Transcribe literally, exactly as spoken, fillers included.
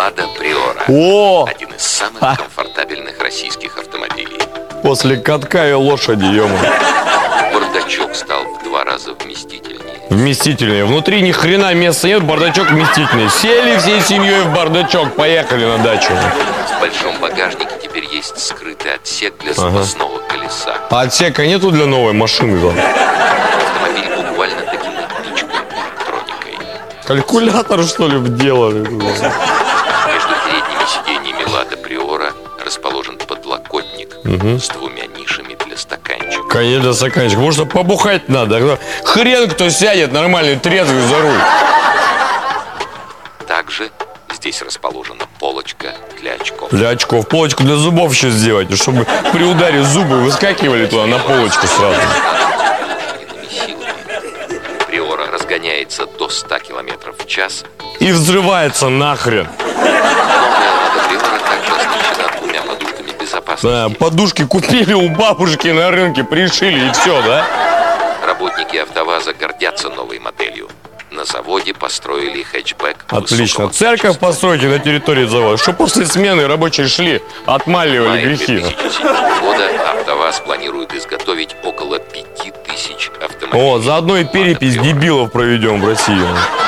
Лада Приора. О! Один из самых А. комфортабельных российских автомобилей. После катка и лошади, ё-моё. Бардачок стал в два раза вместительнее. Вместительнее. Внутри ни хрена места нет, бардачок вместительный. Сели всей семьей в бардачок, поехали на дачу. В большом багажнике теперь есть скрытый отсек для запасного ага. колеса. А отсека нету для новой машины? Да? Автомобиль буквально-таки напичкан электроникой. Калькулятор, что ли, вделали? Между передними сиденьями Лада Приора расположен подлокотник угу. с двумя нишами для стаканчиков. Конечно, для стаканчиков. Может, побухать надо. Хрен кто сядет нормальный, трезвый за руль. Также здесь расположена полочка для очков. Для очков. Полочку для зубов еще сделать, чтобы при ударе зубы выскакивали туда на полочку сразу. Приора разгоняется до ста километров в час. И взрывается нахрен. Да, подушки купили у бабушки на рынке, пришили и все, да? Работники АвтоВАЗа гордятся новой моделью. На заводе построили хэтчбэк. Отлично. Церковь постройте на территории завода, что после смены рабочие шли, отмаливали грехи. две тысячи седьмого года АвтоВАЗ планирует изготовить около пяти тысяч автомобилей. О, заодно и перепись дебилов проведем в России.